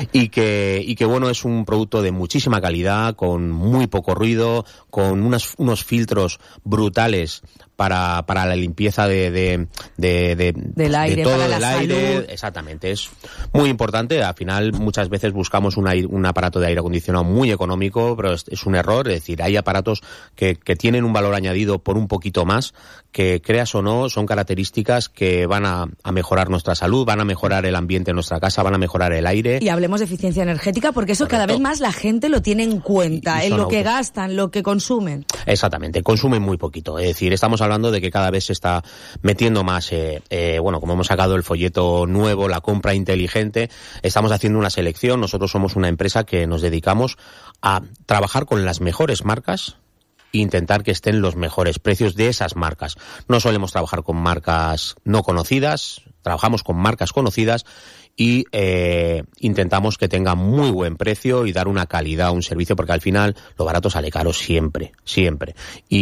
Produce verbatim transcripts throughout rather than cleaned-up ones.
y que, y que bueno, es un producto de muchísima calidad, con muy poco ruido, con unos, unos filtros brutales para, para la limpieza de, de, de, de, del aire, de todo para el la aire. salud. Exactamente, es muy importante. Al final, muchas veces buscamos un, aire, un aparato de aire acondicionado muy económico, pero es, es un error. Es decir, hay aparatos que, que tienen un valor añadido por un poquito más, que creas o no, son características que van a, a mejorar nuestra salud, van a mejorar el ambiente en nuestra casa, van a mejorar el aire. Y hablemos de eficiencia energética, porque eso Correcto. Cada vez más la gente lo tiene en cuenta, Y- y en son lo que autos. gastan, lo que consumen. Exactamente, consumen muy poquito. Es decir, estamos hablando de que cada vez se está metiendo más, eh, eh, bueno, como hemos sacado el folleto nuevo, la compra inteligente, estamos haciendo una selección. Nosotros somos una empresa que nos dedicamos a trabajar con las mejores marcas e intentar que estén los mejores precios de esas marcas. No solemos trabajar con marcas no conocidas, trabajamos con marcas conocidas y eh, intentamos que tengan muy buen precio y dar una calidad, un servicio, porque al final lo barato sale caro siempre, siempre.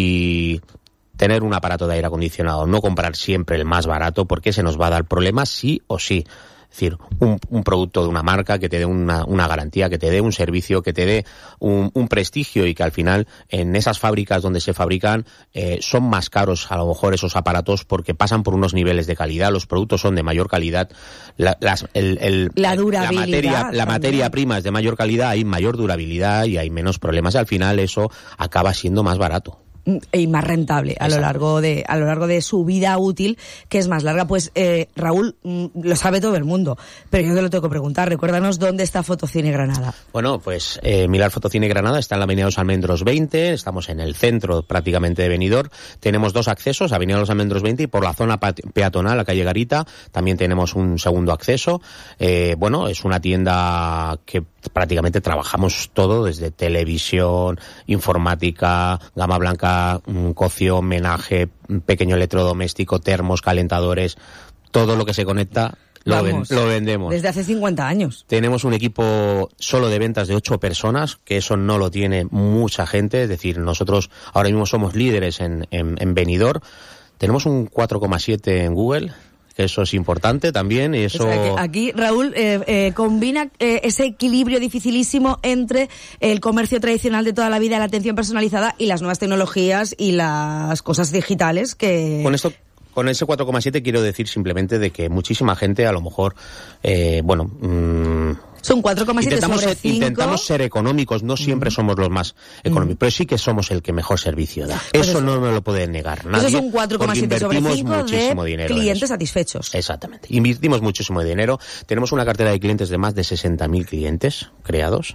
Y tener un aparato de aire acondicionado, no comprar siempre el más barato, porque se nos va a dar problemas sí o sí. Es decir, un, un producto de una marca que te dé una, una garantía, que te dé un servicio, que te dé un, un prestigio, y que al final en esas fábricas donde se fabrican eh, son más caros a lo mejor esos aparatos, porque pasan por unos niveles de calidad, los productos son de mayor calidad, la, las, el, el, La durabilidad la materia, la también. materia prima es de mayor calidad, hay mayor durabilidad y hay menos problemas, y al final eso acaba siendo más barato. Y más rentable a lo largo de a lo largo de su vida útil, que es más larga. Pues eh, Raúl, mm, lo sabe todo el mundo, pero yo te lo tengo que preguntar. Recuérdanos dónde está Fotocine Granada. Bueno, pues eh, Milar Fotocine Granada está en la Avenida de los Almendros veinte, estamos en el centro prácticamente de Benidorm. Tenemos dos accesos, Avenida de los Almendros veinte y por la zona peatonal, la calle Garita, también tenemos un segundo acceso. Eh, bueno, es una tienda que prácticamente trabajamos todo, desde televisión, informática, gama blanca, cocción, menaje, pequeño electrodoméstico, termos, calentadores, todo lo que se conecta lo, ven, Vamos, lo vendemos. Desde hace cincuenta años. Tenemos un equipo solo de ventas de ocho personas, que eso no lo tiene mucha gente. Es decir, nosotros ahora mismo somos líderes en, en, en Benidorm. Tenemos un cuatro coma siete en Google, que eso es importante también. Y eso... O sea, que aquí Raúl eh, eh, combina eh, ese equilibrio dificilísimo entre el comercio tradicional de toda la vida, la atención personalizada y las nuevas tecnologías y las cosas digitales que... Con esto... Con ese cuatro coma siete quiero decir simplemente de que muchísima gente a lo mejor, eh, bueno... Mmm, son cuatro coma siete intentamos sobre ser, cinco. Intentamos ser económicos, no siempre mm. somos los más económicos, mm. pero sí que somos el que mejor servicio da. Pues eso, eso no me lo puede negar nadie. Eso es un cuatro coma siete sobre cinco de clientes satisfechos. Exactamente. Invertimos muchísimo dinero. Tenemos una cartera de clientes de más de sesenta mil clientes creados.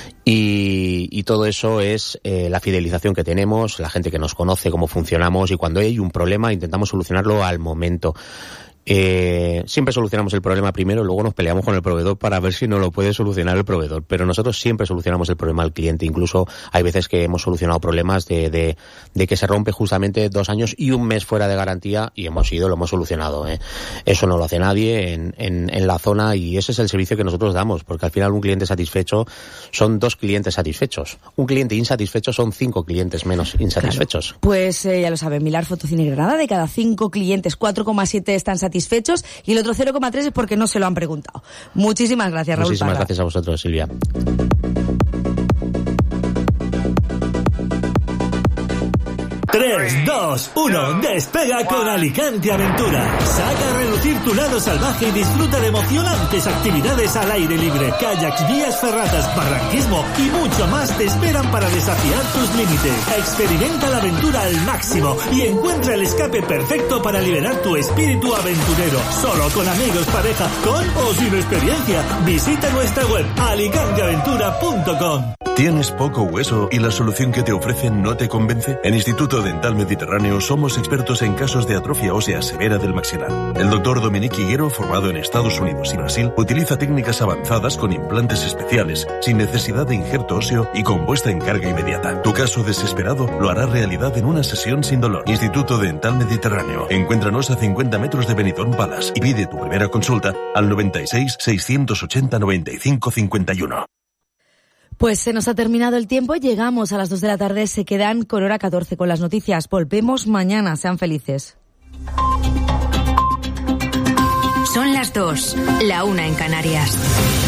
Y, y todo eso es eh, la fidelización que tenemos, la gente que nos conoce, cómo funcionamos, y cuando hay un problema intentamos solucionarlo al momento. Eh, siempre solucionamos el problema primero, luego nos peleamos con el proveedor para ver si no lo puede solucionar el proveedor, pero nosotros siempre solucionamos el problema al cliente. Incluso hay veces que hemos solucionado problemas de, de, de que se rompe justamente dos años y un mes fuera de garantía, y hemos ido, lo hemos solucionado, ¿eh? Eso no lo hace nadie en, en, en la zona, y ese es el servicio que nosotros damos, porque al final un cliente satisfecho son dos clientes satisfechos, un cliente insatisfecho son cinco clientes menos insatisfechos. Claro. Pues eh, ya lo saben, Milar Fotocine Granada, de cada cinco clientes, cuatro coma siete están satisfechos satisfechos, y el otro cero coma tres es porque no se lo han preguntado. Muchísimas gracias, Raúl Muchísimas Parra. gracias a vosotros, Silvia. tres, dos, uno, despega con Alicante Aventura. Saca a relucir tu lado salvaje y disfruta de emocionantes actividades al aire libre. Kayaks, vías ferratas, barranquismo y mucho más te esperan para desafiar tus límites. Experimenta la aventura al máximo y encuentra el escape perfecto para liberar tu espíritu aventurero. Solo con amigos, pareja, con o sin experiencia. Visita nuestra web alicante aventura punto com. ¿Tienes poco hueso y la solución que te ofrecen no te convence? En Instituto Dental Mediterráneo somos expertos en casos de atrofia ósea severa del maxilar. El doctor Dominique Higuero, formado en Estados Unidos y Brasil, utiliza técnicas avanzadas con implantes especiales, sin necesidad de injerto óseo y con puesta en carga inmediata. Tu caso desesperado lo hará realidad en una sesión sin dolor. Instituto Dental Mediterráneo. Encuéntranos a cincuenta metros de Benidorm Palace y pide tu primera consulta al noventa y seis, seiscientos ochenta, noventa y cinco, cincuenta y uno. Pues se nos ha terminado el tiempo, llegamos a las dos de la tarde, se quedan con hora catorce con las noticias. Volvemos mañana, sean felices. Son las dos, la una en Canarias.